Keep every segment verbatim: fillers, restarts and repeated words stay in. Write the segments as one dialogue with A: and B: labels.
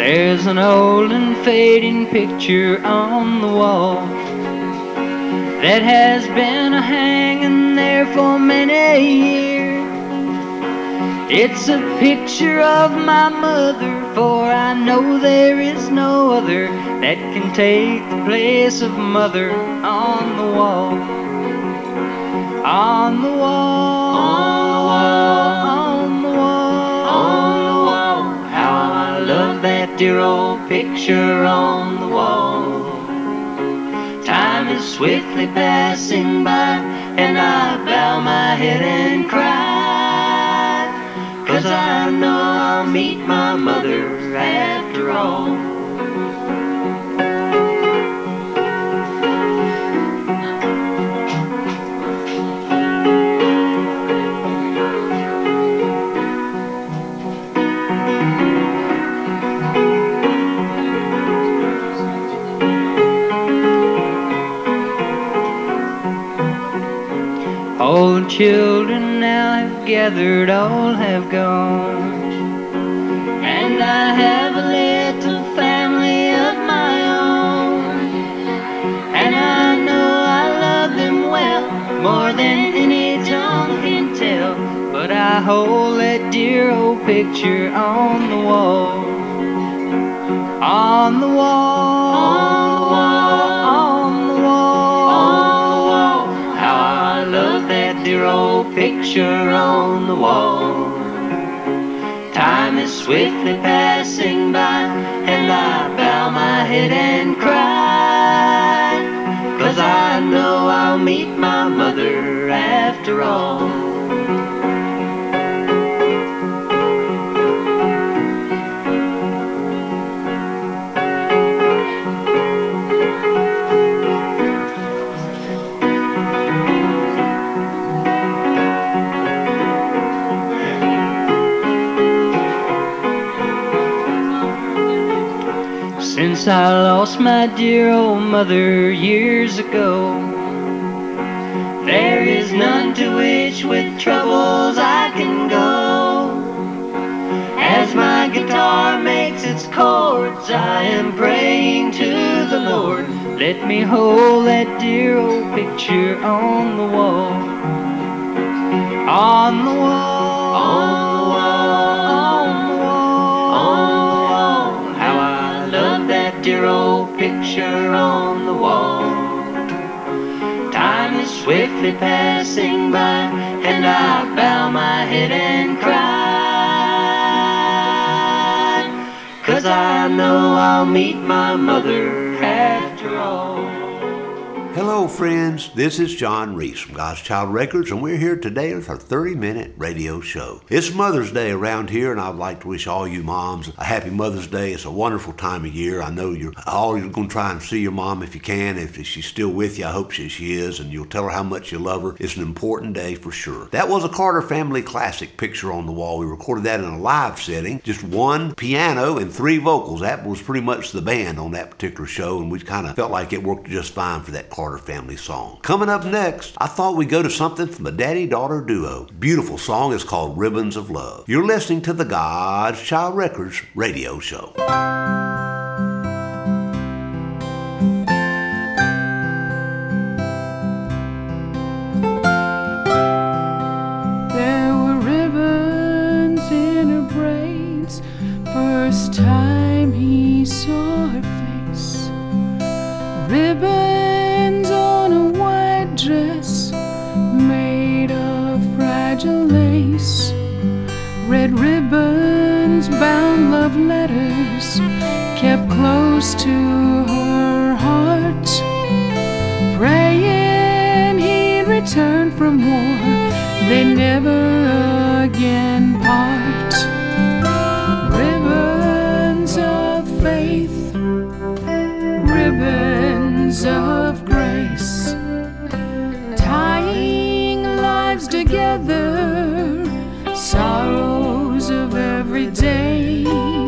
A: There's an old and fading picture on the wall that has been hanging there for many years. It's a picture of my mother, for I know there is no other that can take the place of mother on the wall. On the wall, on the wall, on the wall, on the wall. How I love that dear old picture on the wall. Time is swiftly passing by, and I bow my head and cry, 'cause I know I'll meet my mother after all. All the children now have gathered, all have gone, and I have a little family of my own, and I know I love them well, more than any tongue can tell, but I hold that dear old picture on the wall. On the wall, on the wall, on the wall, on the wall. How I love that dear old picture on the wall. Time is swiftly passing by, and I bow my head and cry, 'cause I know I'll meet my mother after all. Since I lost my dear old mother years ago, there is none to which with troubles I can go. As my guitar makes its chords, I am praying to the Lord, let me hold that dear old picture on the wall. On the wall, on the wall, on the wall, on the wall. How I love that dear old picture on the wall. Time is swiftly passing by, and I bow my head and cry, 'cause I know I'll meet my mother after all.
B: Hello friends, this is John Reese from God's Child Records, and we're here today with our thirty minute radio show. It's Mother's Day around here, and I'd like to wish all you moms a happy Mother's Day. It's a wonderful time of year. I know you're all you're going to try and see your mom if you can. If she's still with you, I hope she, she is, and you'll tell her how much you love her. It's an important day for sure. That was a Carter Family classic, Picture on the Wall. We recorded that in a live setting, just one piano and three vocals. That was pretty much the band on that particular show, and we kind of felt like it worked just fine for that Carter Family song. Coming up next, I thought we'd go to something from the daddy-daughter duo. Beautiful song is called Ribbons of Love. You're listening to the God's Child Records radio show.
C: There were ribbons in her braids, first time he saw her face. Ribbons on a white dress made of fragile lace. Red ribbons bound love letters kept close to her heart, praying he'd return from war, they'd never again part. Ribbons of faith, ribbons of grace, tying lives together, sorrows of every day.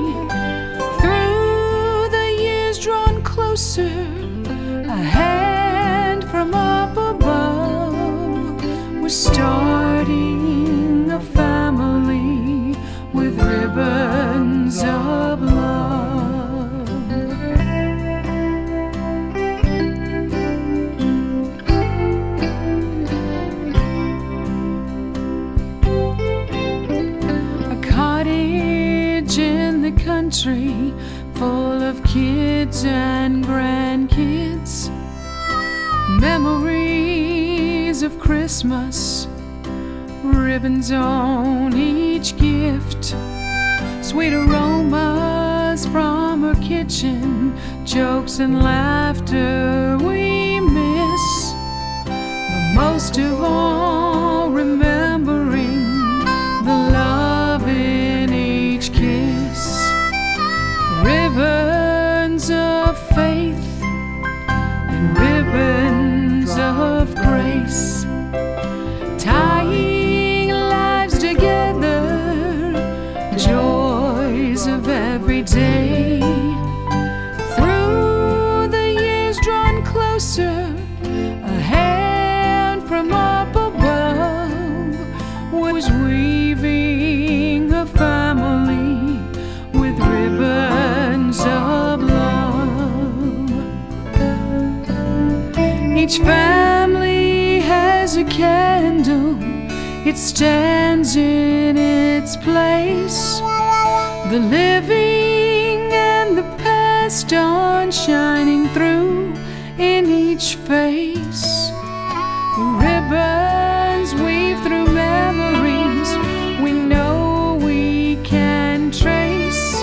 C: Through the years drawn closer, a hand from up above was starting a family with ribbons of love. country full of kids and grandkids. Memories of Christmas, ribbons on each gift, sweet aromas from her kitchen, jokes and laughter we miss. But most of all, remembering the love in each kiss. Ribbons of faith and ribbons of grace, tying lives together, joys of every day. Through the years drawn closer, a hand from up above was weaving a family with ribbons of love. Each family has a candle, it stands in its place. The living and the past on shining through in each face. The ribbons weave through memories we know we can trace.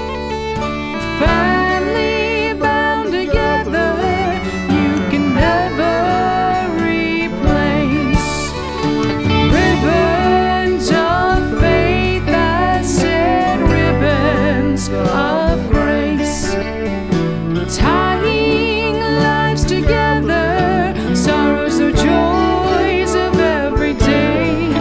C: Family bound together, you can never replace. Ribbons of faith, I said, ribbons of grace, tying lives together, sorrows or joys of every day.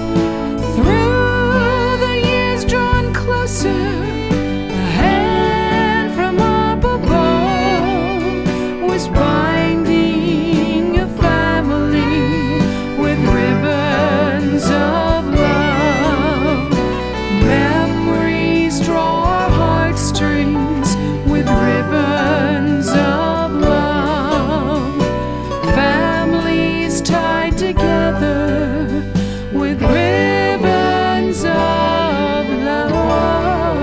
C: Through the years drawn closer, a hand from up above was binding a family with ribbons of love. Memories draw our heartstrings with ribbons of love. Families tied together with ribbons of love.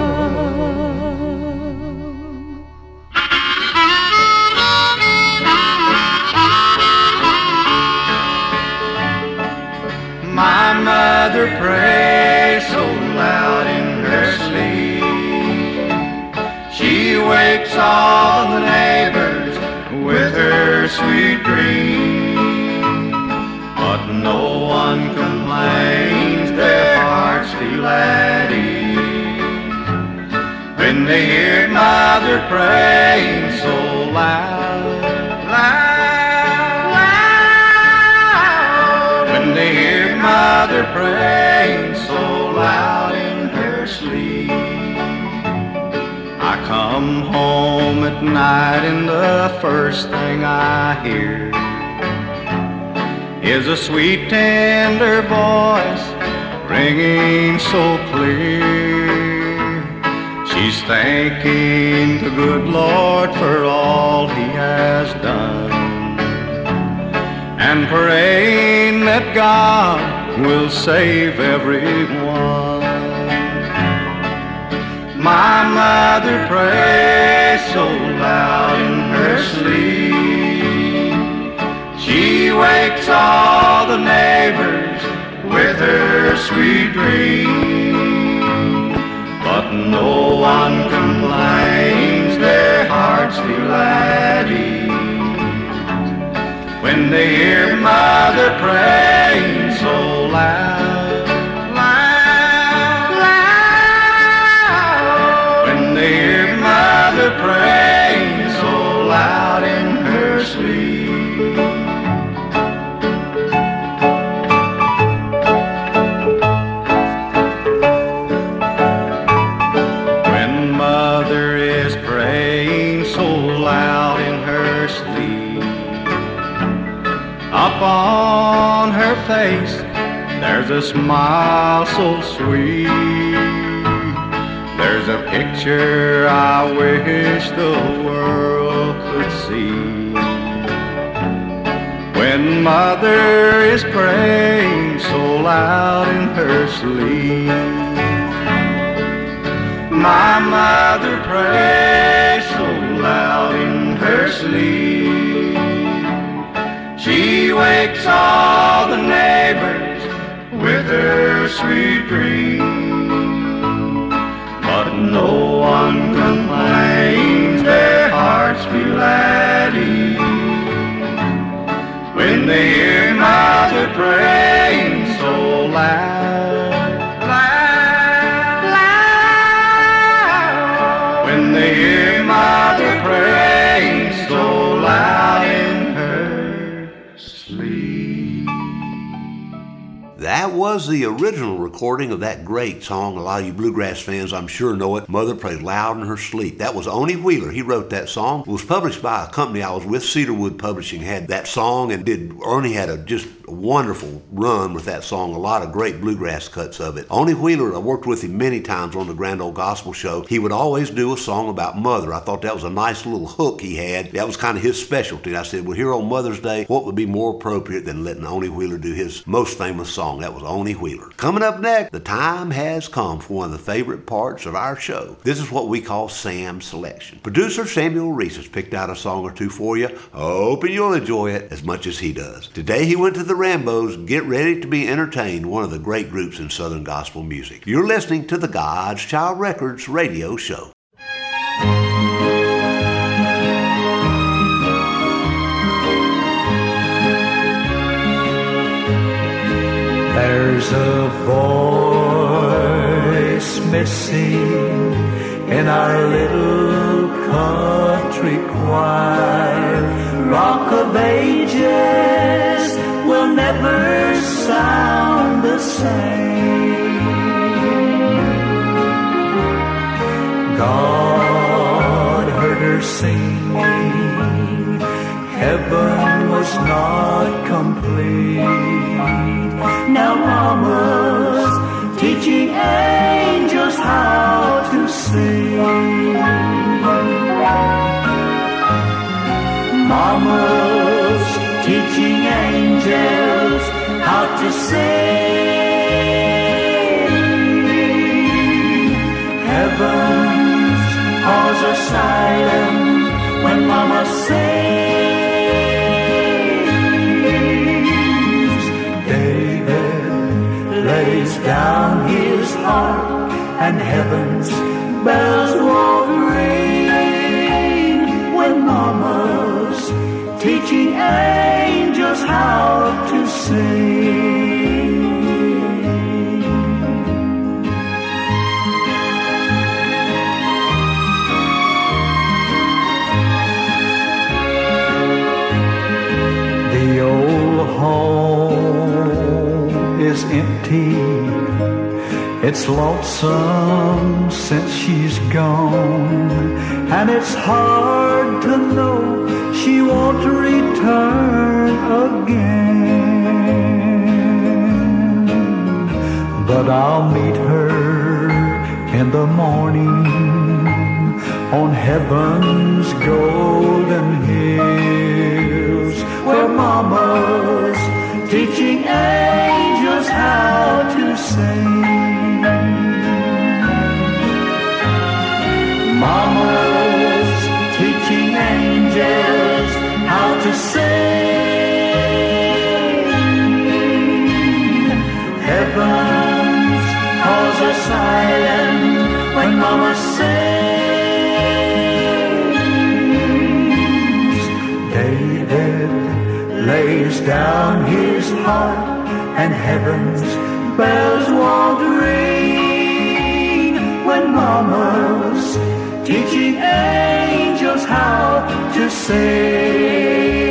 D: My mother prays so loud in her sleep. She wakes all the neighbors with her sweet dream. But no one complains, their hearts feel at ease when they hear mother praying so loud, loud, loud. When they hear mother praying so loud in her sleep. I come home at night and the first thing I hear is a sweet tender voice ringing so clear. She's thanking the good Lord for all He has done, and praying that God will save everyone. My mother prays so loud in her sleep. She wakes all the neighbors with her sweet dream. But no one complains, their hearts feel at ease when they hear mother praying so loud, loud, loud. When they hear mother praying so loud in her sleep. When mother is praying so loud in her sleep, up on her face there's a smile so sweet. There's a picture I wish the world could see. When mother is praying so loud in her sleep, my mother pray so loud in her sleep. She wakes all the neighbors with her sweet dream. But no one complains, their hearts feel at ease when they hear mother praying so loud, loud, loud. When they hear mother praying so loud in her sleep.
B: That was the original recording of that great song. A lot of you bluegrass fans, I'm sure, know it. Mother Prays Loud in Her Sleep. That was Oney Wheeler. He wrote that song. It was published by a company I was with. Cedarwood Publishing had that song, and did Ernie had a just a wonderful run with that song. A lot of great bluegrass cuts of it. Oney Wheeler, I worked with him many times on the Grand Ole Gospel Show. He would always do a song about mother. I thought that was a nice little hook he had. That was kind of his specialty. I said, well, here on Mother's Day, what would be more appropriate than letting Oney Wheeler do his most famous song? That was Oney Wheeler. Coming up next, the time has come for one of the favorite parts of our show. This is what we call Sam's Selection. Producer Samuel Reese has picked out a song or two for you. Hoping you'll enjoy it as much as he does. Today he went to the Rambos. Get ready to be entertained, one of the great groups in Southern gospel music. You're listening to the God's Child Records radio show.
E: There's a voice missing in our little country choir. Rock of Ages will never sound the same. God heard her singing, heaven was not complete. Now mama's teaching angels how to sing. Mama's teaching angels how to sing. Heaven's halls are silent when mama sings. David lays down his harp and heaven's bells won't ring when mama's teaching angels how to sing. The old home is empty, it's lonesome since she's gone, and it's hard to know she won't return again. But I'll meet her in the morning on heaven's golden hills, where mama's teaching angels how to sing. Mama's teaching angels how to sing. Heaven's halls are silent when mama sings. David lays down his harp and heaven's bells won't ring when mama's teaching angels how to sing.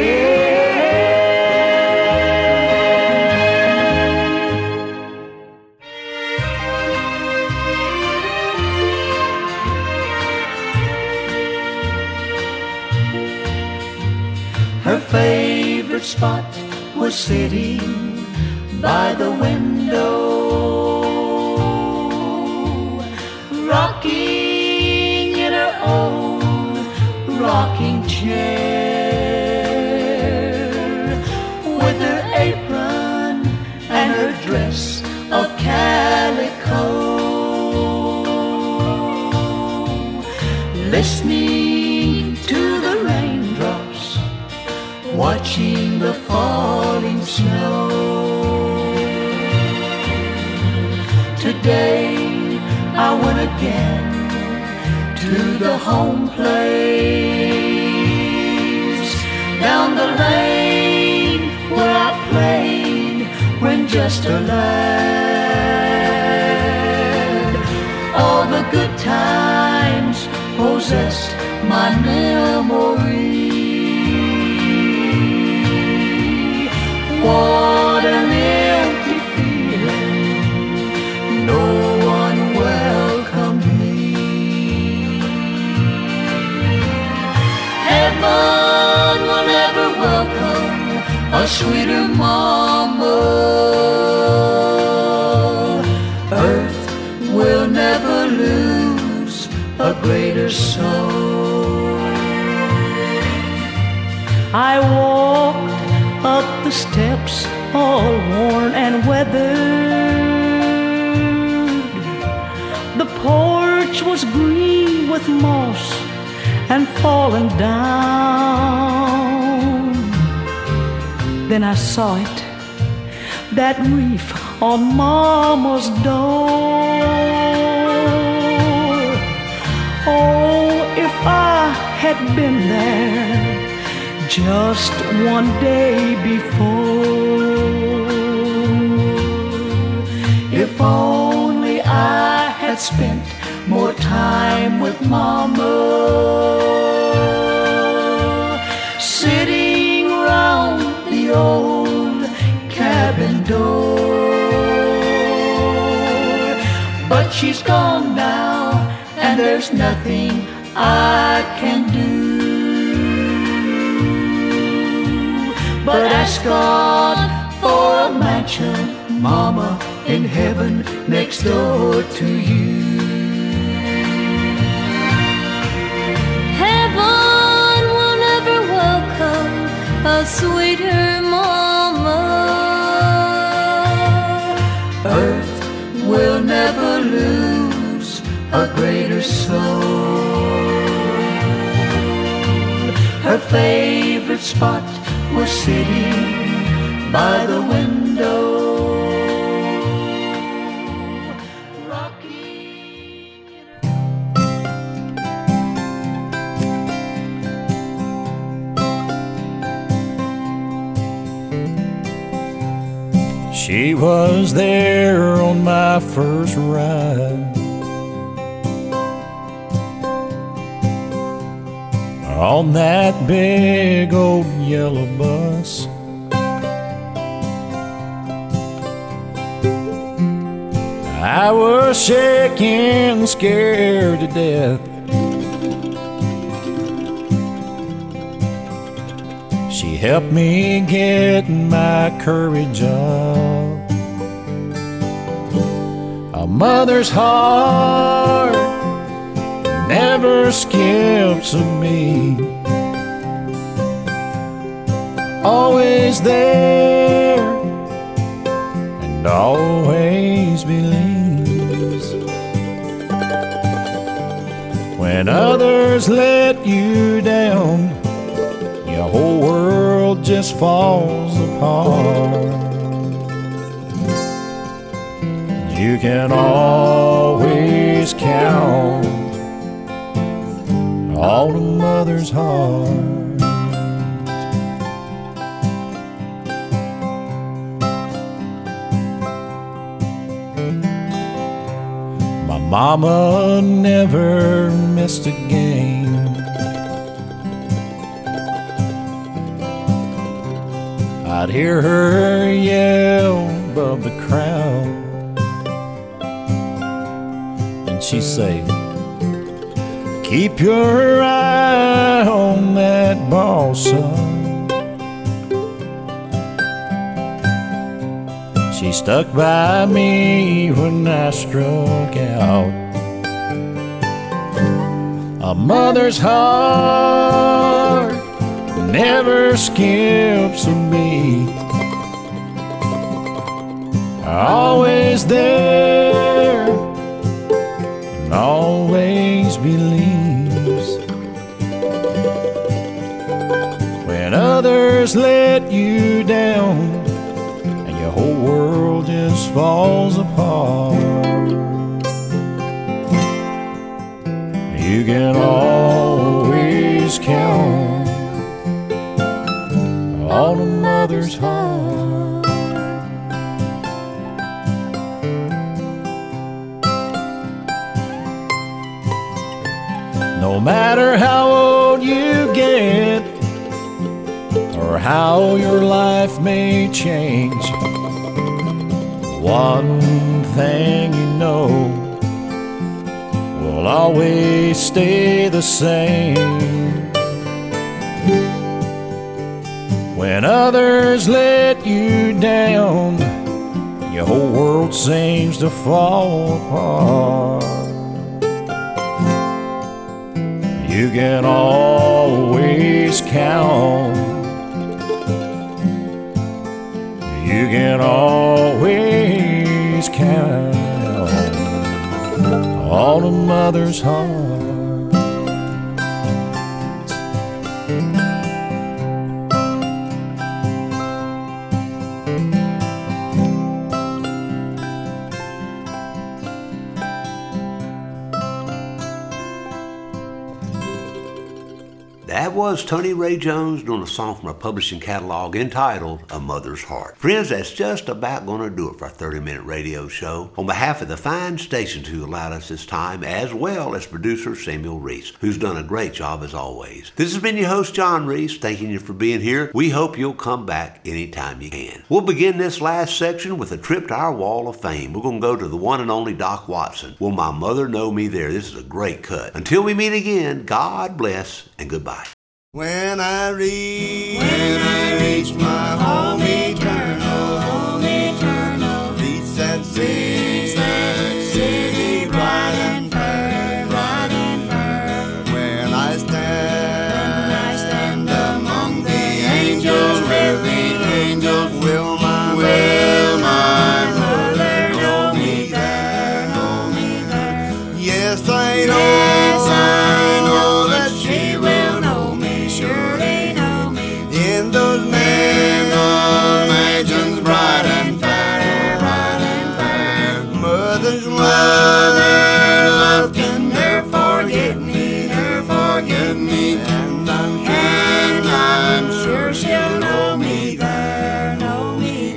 E: Her favorite spot was sitting by the window, rocking in her own rocking chair, with her apron and her dress of calico. listening to the raindrops, watching the falling snow. Today I went again to the home place, down the lane where I played when just a lad. All the good times possessed my memory. What an empty feeling, no one welcomed me. Heaven will never welcome a sweeter mama. Earth will never lose a greater soul. I walked up the steps all worn and weathered. The porch was green with moss and fallen down. Then I saw it, that wreath on Mama's door. Oh, if I had been there just one day before, if only I had spent more time with Mama, sitting round the old cabin door. But she's gone now, and there's nothing I can do but ask God for a mansion, Mama, in heaven next door to you.
F: Heaven will never welcome a sweeter mama.
E: Earth will never lose a greater soul. Her favorite spot was sitting by the window, rocking in
G: her... She was there on my first ride, on that big old yellow bus. I was shaking, scared to death. She helped me get my courage up. A mother's heart never skips a beat, always there and always believes. When others let you down, your whole world just falls apart. You can always count on a mother's heart. My mama never missed a game. I'd hear her yell above the crowd, and she'd say, "Keep your eye on that ball, son." She stuck by me when I struck out. A mother's heart never skips a beat, always there and always believes. others let you down, and your whole world just falls apart. You can always count on a mother's heart. No matter how old you get, or how your life may change, one thing you know will always stay the same. When others let you down, your whole world seems to fall apart. You can always count. You can always count on a mother's heart.
B: That was Tony Ray Jones doing a song from our publishing catalog entitled A Mother's Heart. Friends, that's just about going to do it for our thirty-minute radio show. On behalf of the fine stations who allowed us this time, as well as producer Samuel Reese, who's done a great job as always. This has been your host, John Reese, thanking you for being here. We hope you'll come back anytime you can. We'll begin this last section with a trip to our Wall of Fame. We're going to go to the one and only Doc Watson. Will My Mother Know Me There? This is a great cut. Until we meet again, God bless and goodbye.
H: When I reach, when I reach my home eternal, home eternal, reach that city, that city bright and fair, bright and fair. When I stand, when I stand among the angels, living angels, will my, will my mother know me there, know me there? Yes, I know, yes, I know that she will know me. Surely know me in those men of mansions bright and fair, bright and fair. Mother's mother love can never forget me, never forget me, and I'm sure, and I'm sure she'll know me there, know me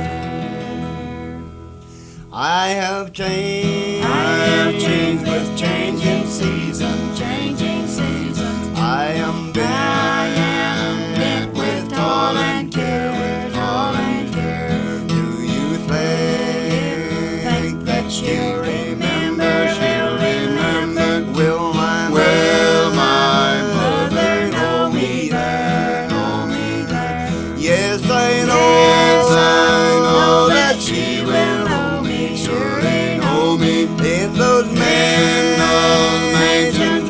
H: there. I have changed, I have changed with changing seasons, changing seasons. I am bent, I am bent with toil and care, with toil and care. Do you think, think that she'll remember, she'll remember? Will my, will my mother know me there, know me there? Yes, I know, yes, I know that she will know me, surely know me in those men of mansions.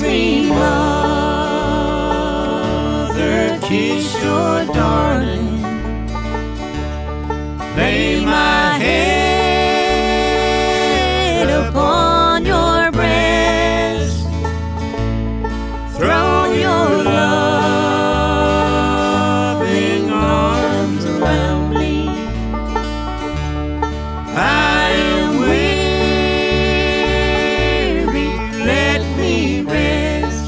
E: me, mother, kiss your darling. Lay my head upon your breast. Throw your loving arms around me. I am weary, let me rest.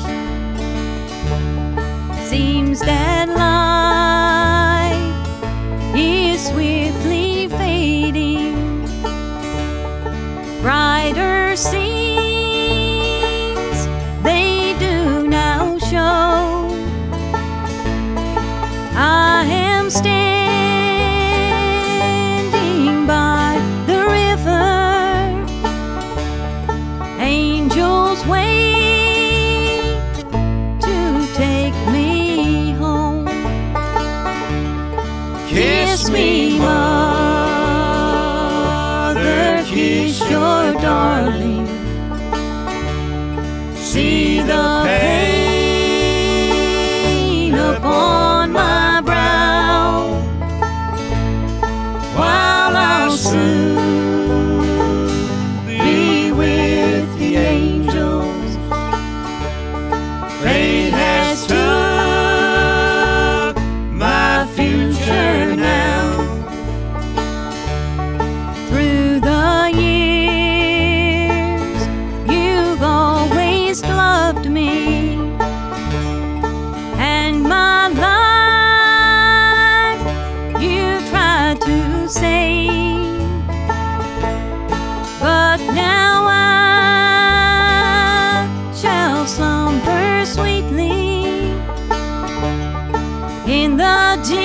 E: Seems that life is swiftly fading. Brighter scenes they do now show. I am standing by the river. Angels wait to take me home. Kiss me, mother, kiss your darling. See the pain upon my brow, while I'll soon be with the angels. Fate has took my future now. Through the years, you've always loved me, and my life you tried to save. But now I shall slumber sweetly in the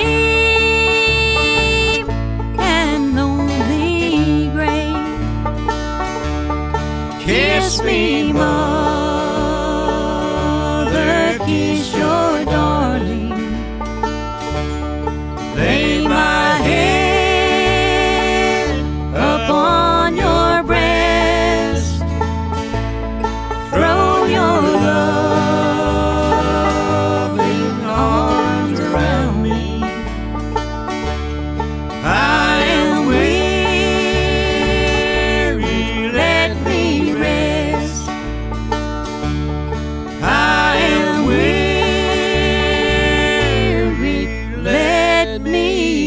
E: deep and lonely grave. Kiss me, mother, kiss your darling. Lay my head upon your breast. Throw your loving arms around me. I am weary, let me rest. I am weary, let me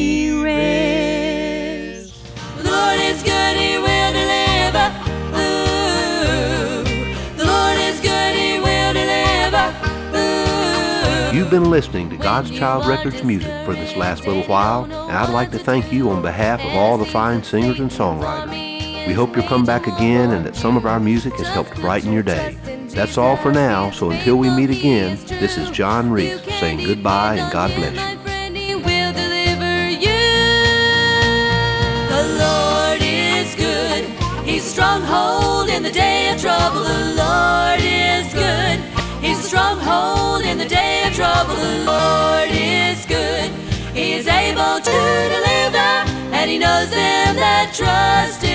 E: rest. The Lord is good, He will deliver. Ooh. The Lord is good, He will deliver. Ooh.
B: You've been listening to God's Child Records music for this last little while, and I'd like to thank you on behalf of all the fine singers and songwriters. We hope you'll come back again and that some of our music has helped brighten your day. That's all for now, so until we meet again, this is John Reese saying goodbye and God bless you.
E: He will deliver you. The Lord is good. He's a stronghold in the day of trouble. The Lord is good. He's a stronghold in the day of trouble. The Lord is good. He is able to deliver, and He knows them that trust Him.